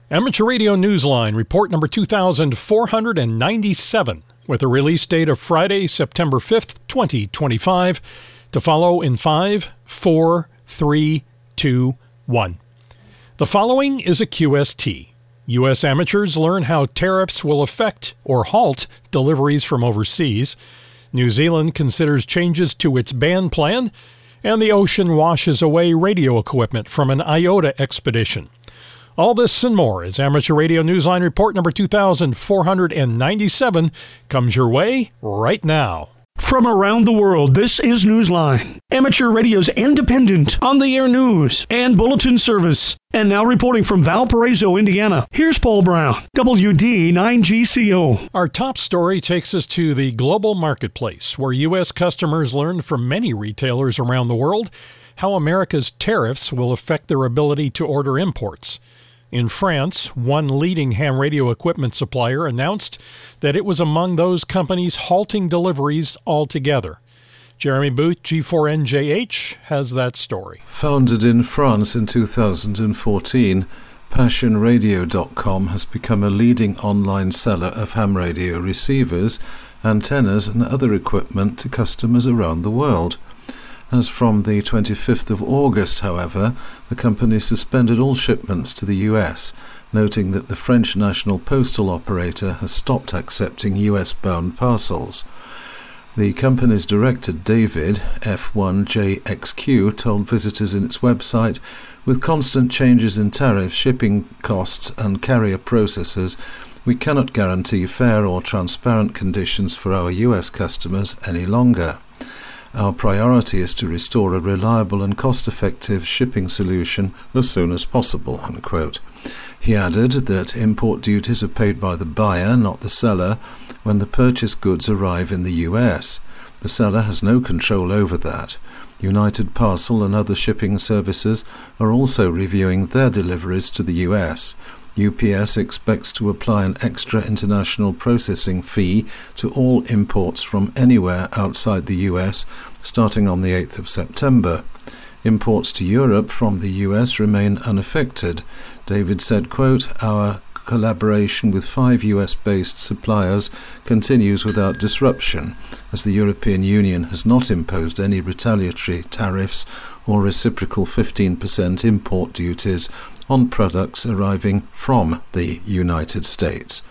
Amateur Radio Newsline, report number 2497, with a release date of Friday, September 5th, 2025, to follow in 5, 4, 3, 2, 1. The following is a QST. U.S. amateurs learn how tariffs will affect or halt deliveries from overseas. New Zealand considers changes to its ban plan, and the ocean washes away radio equipment from an IOTA expedition. All this and more as Amateur Radio Newsline report number 2497 comes your way right now. From around the world, this is Newsline, Amateur Radio's independent, on-the-air news and bulletin service. And now reporting from Valparaiso, Indiana, here's Paul Brown, WD9GCO. Our top story takes us to the global marketplace, where U.S. customers learned from many retailers around the world how America's tariffs will affect their ability to order imports. In France, one leading ham radio equipment supplier announced that it was among those companies halting deliveries altogether. Jeremy Booth, G4NJH, has that story. Founded in France in 2014, PassionRadio.com has become a leading online seller of ham radio receivers, antennas and other equipment to customers around the world. As from the 25th of August, however, the company suspended all shipments to the US, noting that the French national postal operator has stopped accepting US-bound parcels. The company's director, David, F1JXQ, told visitors in its website, "With constant changes in tariffs, shipping costs and carrier processes, we cannot guarantee fair or transparent conditions for our US customers any longer. Our priority is to restore a reliable and cost-effective shipping solution as soon as possible," unquote. He added that import duties are paid by the buyer, not the seller, when the purchased goods arrive in the US. The seller has no control over that. United Parcel and other shipping services are also reviewing their deliveries to the US. UPS expects to apply an extra international processing fee to all imports from anywhere outside the US starting on the 8th of September. Imports to Europe from the US remain unaffected. David said, quote, "Our collaboration with 5 US-based suppliers continues without disruption, as the European Union has not imposed any retaliatory tariffs or reciprocal 15% import duties on products arriving from the United States,"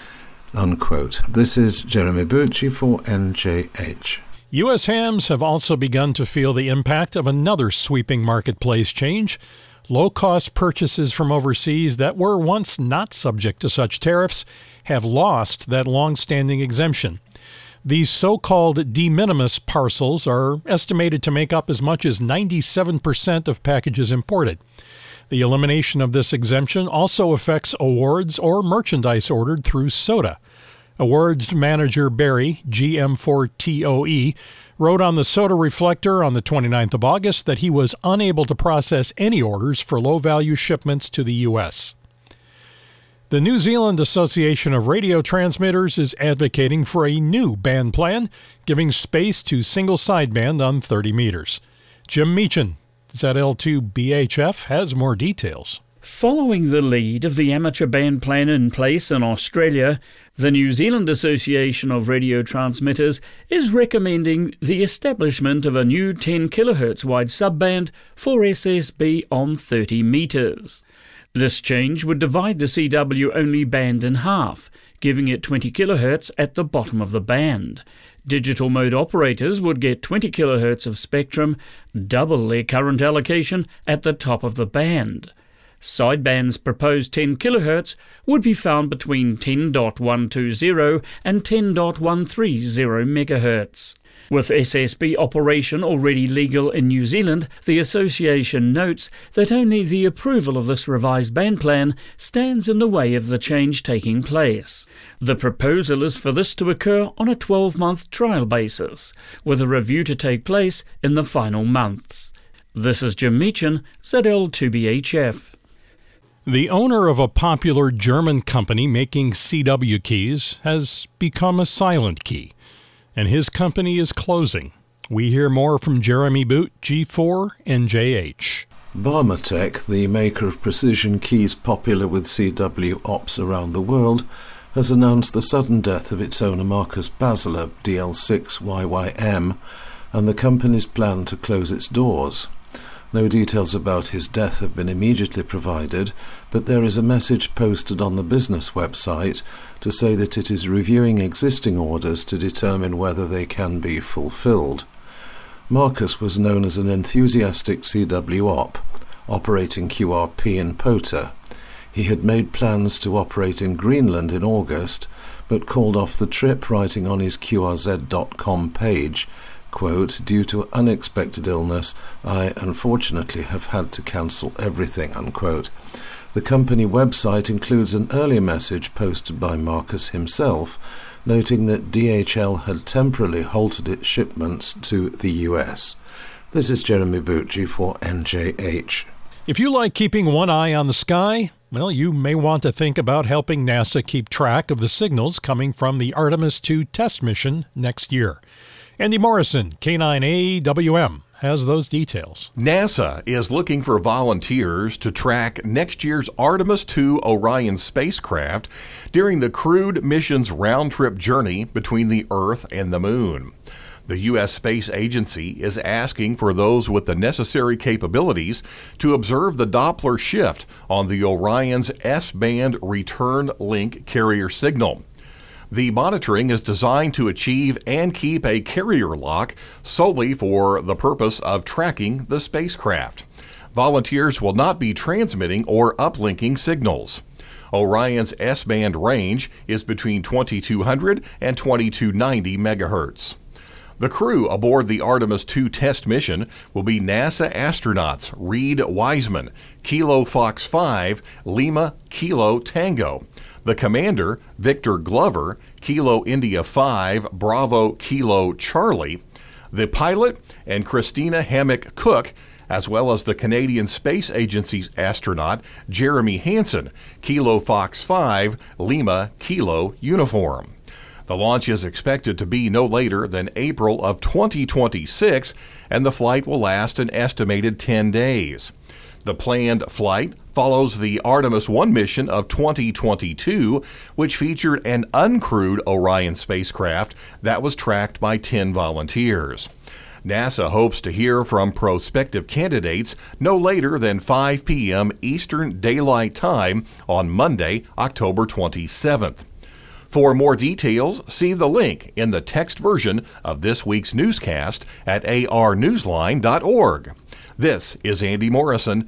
unquote. This is Jeremy Bucci for NJH. U.S. hams have also begun to feel the impact of another sweeping marketplace change. Low-cost purchases from overseas that were once not subject to such tariffs have lost that long-standing exemption. These so-called de minimis parcels are estimated to make up as much as 97% of packages imported. The elimination of this exemption also affects awards or merchandise ordered through SOTA. Awards manager Barry, GM4TOE, wrote on the SOTA Reflector on the 29th of August that he was unable to process any orders for low-value shipments to the U.S. The New Zealand Association of Radio Transmitters is advocating for a new band plan, giving space to single sideband on 30 meters. Jim Meechan, ZL2BHF, has more details. Following the lead of the amateur band plan in place in Australia, the New Zealand Association of Radio Transmitters is recommending the establishment of a new 10 kHz wide subband for SSB on 30 metres. This change would divide the CW-only band in half, giving it 20 kHz at the bottom of the band. Digital mode operators would get 20 kHz of spectrum, double their current allocation at the top of the band. Sideband's proposed 10 kHz would be found between 10.120 and 10.130 MHz. With SSB operation already legal in New Zealand, the association notes that only the approval of this revised band plan stands in the way of the change taking place. The proposal is for this to occur on a 12-month trial basis, with a review to take place in the final months. This is Jim Meechan, ZL2BHF. The owner of a popular German company making CW keys has become a silent key, and his company is closing. We hear more from Jeremy Boot, G4NJH. Barmatech, the maker of precision keys popular with CW ops around the world, has announced the sudden death of its owner Marcus Basler, DL6YYM, and the company's plan to close its doors. No details about his death have been immediately provided, but there is a message posted on the business website to say that it is reviewing existing orders to determine whether they can be fulfilled. Marcus was known as an enthusiastic CW op, operating QRP in POTA. He had made plans to operate in Greenland in August, but called off the trip, writing on his QRZ.com page, quote, "Due to unexpected illness, I unfortunately have had to cancel everything," unquote. The company website includes an earlier message posted by Marcus himself, noting that DHL had temporarily halted its shipments to the US. This is Jeremy Bucci for NJH. If you like keeping one eye on the sky, well, you may want to think about helping NASA keep track of the signals coming from the Artemis II test mission next year. Andy Morrison, K9AWM, has those details. NASA is looking for volunteers to track next year's Artemis II Orion spacecraft during the crewed mission's round-trip journey between the Earth and the Moon. The U.S. Space Agency is asking for those with the necessary capabilities to observe the Doppler shift on the Orion's S-band return link carrier signal. The monitoring is designed to achieve and keep a carrier lock solely for the purpose of tracking the spacecraft. Volunteers will not be transmitting or uplinking signals. Orion's S-band range is between 2200 and 2290 megahertz. The crew aboard the Artemis II test mission will be NASA astronauts Reed Wiseman, Kilo Fox 5, Lima Kilo Tango. The commander, Victor Glover, Kilo India 5, Bravo Kilo Charlie. The pilot and Christina Hammock Cook, as well as the Canadian Space Agency's astronaut, Jeremy Hansen, Kilo Fox 5, Lima Kilo Uniform. The launch is expected to be no later than April of 2026, and the flight will last an estimated 10 days. The planned flight follows the Artemis I mission of 2022, which featured an uncrewed Orion spacecraft that was tracked by 10 volunteers. NASA hopes to hear from prospective candidates no later than 5 p.m. Eastern Daylight Time on Monday, October 27th. For more details, see the link in the text version of this week's newscast at arnewsline.org. This is Andy Morrison,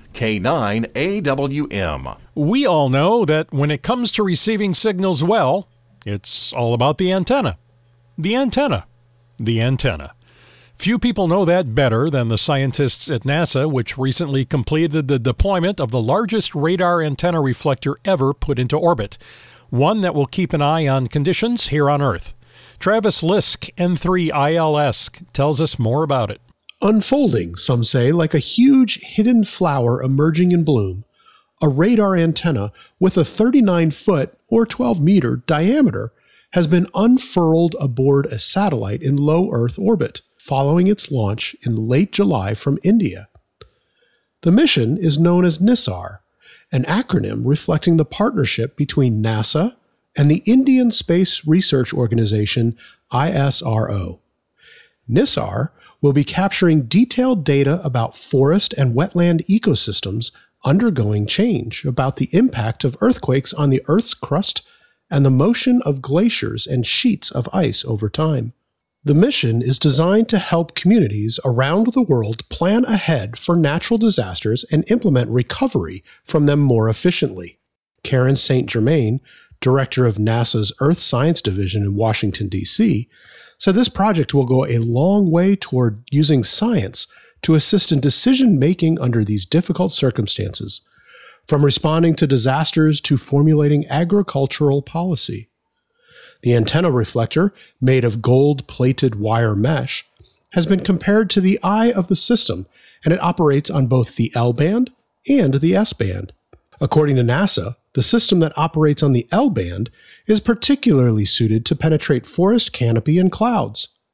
K9AWM. We all know that when it comes to receiving signals well, it's all about the antenna. The antenna. The antenna. Few people know that better than the scientists at NASA, which recently completed the deployment of the largest radar antenna reflector ever put into orbit, one that will keep an eye on conditions here on Earth. Travis Lisk, N3ILS, tells us more about it. Unfolding, some say, like a huge hidden flower emerging in bloom, a radar antenna with a 39-foot or 12-meter diameter has been unfurled aboard a satellite in low Earth orbit, following its launch in late July from India. The mission is known as NISAR, an acronym reflecting the partnership between NASA and the Indian Space Research Organization ISRO. NISAR will be capturing detailed data about forest and wetland ecosystems undergoing change, about the impact of earthquakes on the Earth's crust, and the motion of glaciers and sheets of ice over time. The mission is designed to help communities around the world plan ahead for natural disasters and implement recovery from them more efficiently. Karen St. Germain, director of NASA's Earth Science Division in Washington, D.C., said this project will go a long way toward using science to assist in decision-making under these difficult circumstances, from responding to disasters to formulating agricultural policy. The antenna reflector, made of gold-plated wire mesh, has been compared to the eye of the system, and it operates on both the L-band and the S-band. According to NASA, the system that operates on the L-band is particularly suited to penetrate forest canopy and clouds.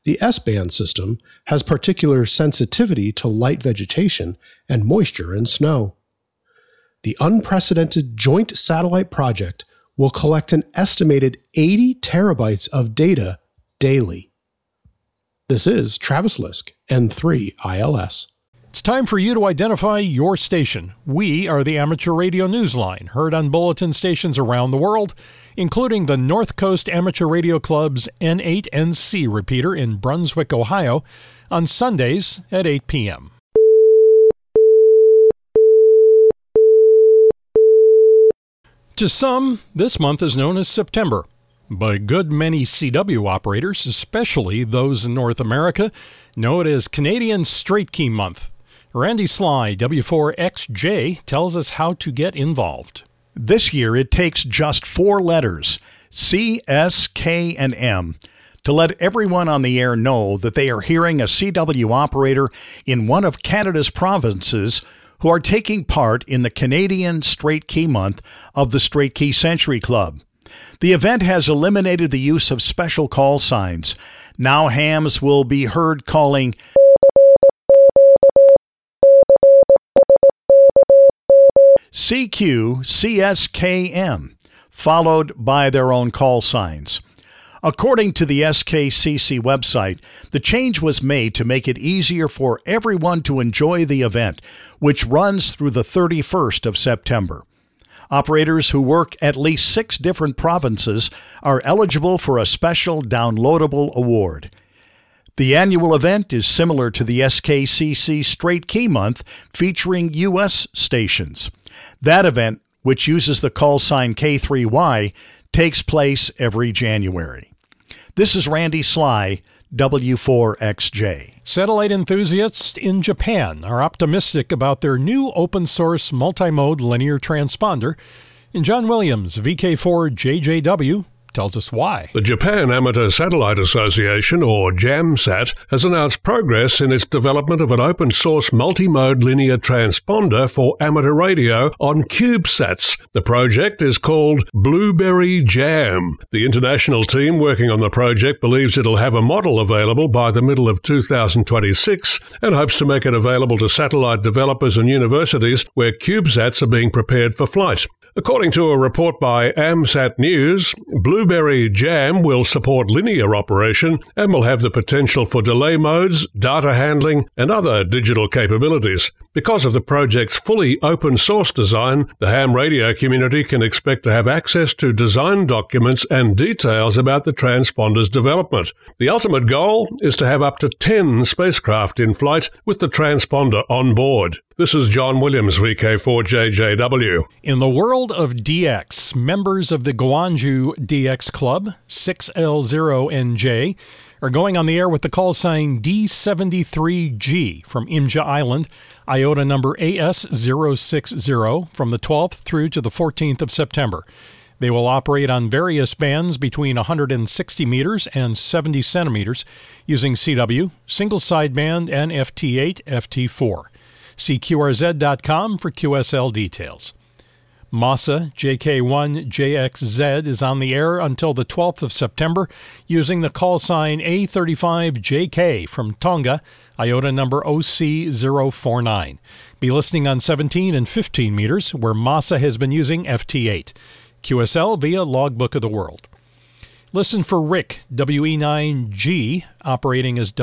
The S-band system has particular sensitivity to light vegetation and moisture and snow. The unprecedented joint satellite project will collect an estimated 80 terabytes of data daily. This is Travis Lisk, N3 ILS. It's time for you to identify your station. We are the Amateur Radio Newsline, heard on bulletin stations around the world, including the North Coast Amateur Radio Club's N8NC repeater in Brunswick, Ohio, on Sundays at 8 p.m. To some, this month is known as September. But a good many CW operators, especially those in North America, know it as Canadian Straight Key Month. Randy Sly, W4XJ, tells us how to get involved. This year, it takes just 4 letters, C, S, K, and M, to let everyone on the air know that they are hearing a CW operator in one of Canada's provinces who are taking part in the Canadian Straight Key Month of the Straight Key Century Club. The event has eliminated the use of special call signs. Now hams will be heard calling CQ, CSKM, followed by their own call signs. According to the SKCC website, the change was made to make it easier for everyone to enjoy the event, which runs through the 31st of September. Operators who work at least 6 different provinces are eligible for a special downloadable award. The annual event is similar to the SKCC Straight Key Month, featuring U.S. stations. That event, which uses the call sign K3Y, takes place every January. This is Randy Sly, W4XJ. Satellite enthusiasts in Japan are optimistic about their new open-source multi-mode linear transponder. And John Williams, VK4JJW, tells us why. The Japan Amateur Satellite Association, or JAMSAT, has announced progress in its development of an open-source multi-mode linear transponder for amateur radio on CubeSats. The project is called Blueberry Jam. The international team working on the project believes it'll have a model available by the middle of 2026 and hopes to make it available to satellite developers and universities where CubeSats are being prepared for flight. According to a report by AMSAT News, Blueberry Jam will support linear operation and will have the potential for delay modes, data handling, and other digital capabilities. Because of the project's fully open-source design, the ham radio community can expect to have access to design documents and details about the transponder's development. The ultimate goal is to have up to 10 spacecraft in flight with the transponder on board. This is John Williams, VK4JJW. In the world of DX, members of the Gwangju DX Club, 6L0NJ, are going on the air with the call sign D73G from Imja Island, IOTA number AS060, from the 12th through to the 14th of September. They will operate on various bands between 160 meters and 70 centimeters using CW, single sideband, and FT8, FT4. See QRZ.com for QSL details. MASA JK1JXZ is on the air until the 12th of September using the call sign A35JK from Tonga, IOTA number OC049. Be listening on 17 and 15 meters, where MASA has been using FT8. QSL via Logbook of the World. Listen for Rick, WE9G, operating as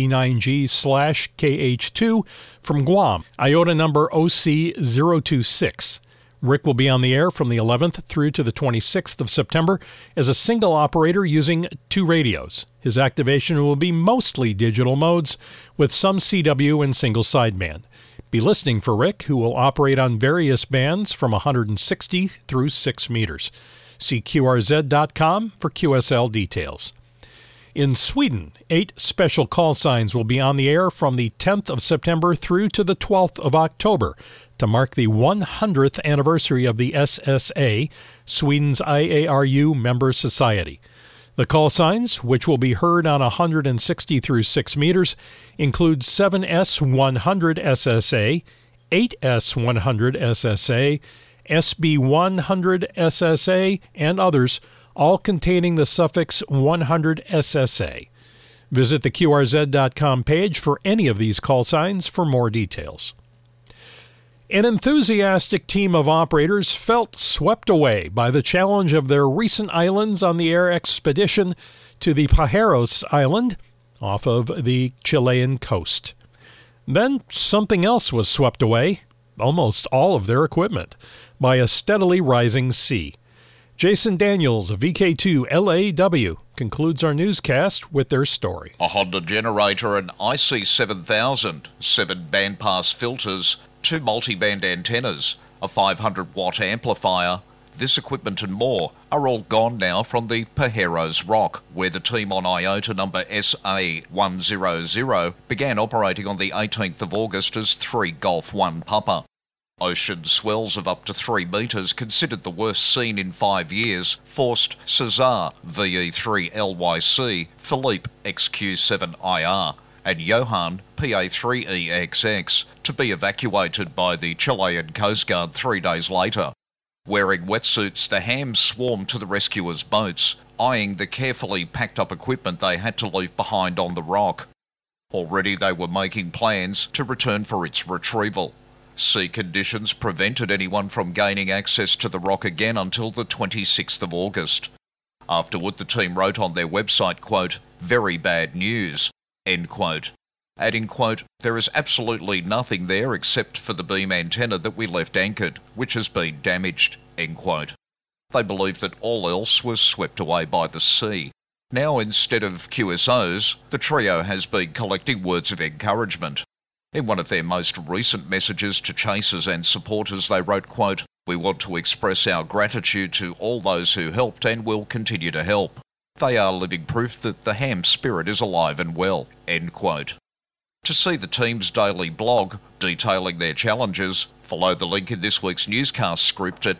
WE9G/KH2 from Guam, IOTA number OC026. Rick will be on the air from the 11th through to the 26th of September as a single operator using 2 radios. His activation will be mostly digital modes with some CW and single sideband. Be listening for Rick, who will operate on various bands from 160 through 6 meters. See QRZ.com for QSL details. In Sweden, 8 special call signs will be on the air from the 10th of September through to the 12th of October to mark the 100th anniversary of the SSA, Sweden's IARU member society. The call signs, which will be heard on 160 through 6 meters, include 7S100 SSA, 8S100 SSA, SB100 SSA, and others, all containing the suffix 100 SSA. Visit the QRZ.com page for any of these call signs for more details. An enthusiastic team of operators felt swept away by the challenge of their recent islands on the air expedition to the Pajeros Island off of the Chilean coast. Then something else was swept away, almost all of their equipment, by a steadily rising sea. Jason Daniels of VK2 LAW concludes our newscast with their story. A Honda generator, an IC7000, 7 bandpass filters, 2 multi-band antennas, a 500-watt amplifier. This equipment and more are all gone now from the Pajeros Rock, where the team on IOTA number SA100 began operating on the 18th of August as 3 Golf 1 Papa. Ocean swells of up to 3 metres, considered the worst seen in 5 years, forced Cesar VE3LYC, Philippe XQ7IR, and Johan PA3EXX to be evacuated by the Chilean Coast Guard 3 days later. Wearing wetsuits, the hams swarmed to the rescuers' boats, eyeing the carefully packed up equipment they had to leave behind on the rock. Already they were making plans to return for its retrieval. Sea conditions prevented anyone from gaining access to the rock again until the 26th of August. Afterward, the team wrote on their website, quote, "Very bad news," end quote, adding, quote, "There is absolutely nothing there except for the beam antenna that we left anchored, which has been damaged," end quote. They believe that all else was swept away by the sea. Now, instead of QSOs, the trio has been collecting words of encouragement. In one of their most recent messages to chasers and supporters, they wrote, quote, "We want to express our gratitude to all those who helped and will continue to help. They are living proof that the ham spirit is alive and well," end quote. To see the team's daily blog detailing their challenges, follow the link in this week's newscast script at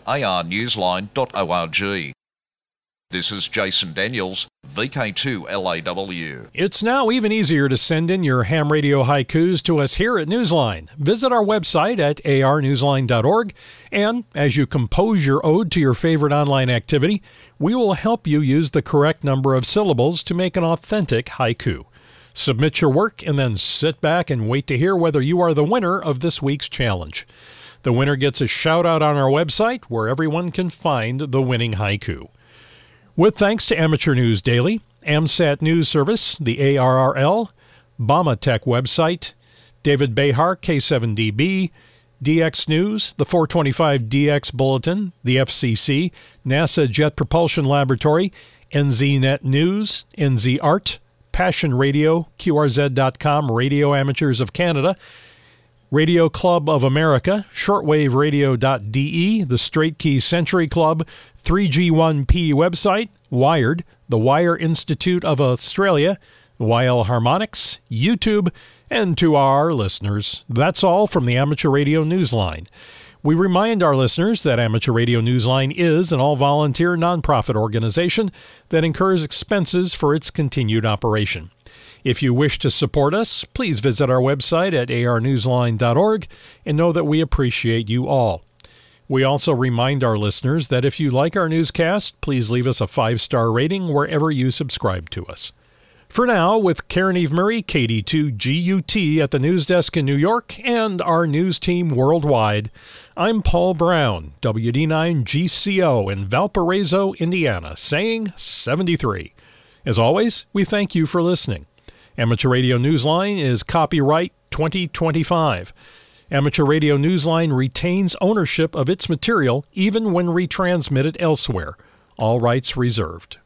arnewsline.org. This is Jason Daniels, VK2 LAW. It's now even easier to send in your ham radio haikus to us here at Newsline. Visit our website at arnewsline.org, and as you compose your ode to your favorite online activity, we will help you use the correct number of syllables to make an authentic haiku. Submit your work and then sit back and wait to hear whether you are the winner of this week's challenge. The winner gets a shout-out on our website where everyone can find the winning haiku. With thanks to Amateur News Daily, AMSAT News Service, the ARRL, Bama Tech website, David Behar, K7DB, DX News, the 425 DX Bulletin, the FCC, NASA Jet Propulsion Laboratory, NZNet News, NZ Art, Passion Radio, QRZ.com, Radio Amateurs of Canada, Radio Club of America, shortwaveradio.de, the Straight Key Century Club, 3G1P website, Wired, the Wire Institute of Australia, YL Harmonics, YouTube, and to our listeners. That's all from the Amateur Radio Newsline. We remind our listeners that Amateur Radio Newsline is an all-volunteer nonprofit organization that incurs expenses for its continued operation. If you wish to support us, please visit our website at arnewsline.org and know that we appreciate you all. We also remind our listeners that if you like our newscast, please leave us a 5-star rating wherever you subscribe to us. For now, with Karen Eve Murray, KD2GUT at the news desk in New York, and our news team worldwide, I'm Paul Brown, WD9GCO in Valparaiso, Indiana, saying 73. As always, we thank you for listening. Amateur Radio Newsline is copyright 2025. Amateur Radio Newsline retains ownership of its material even when retransmitted elsewhere. All rights reserved.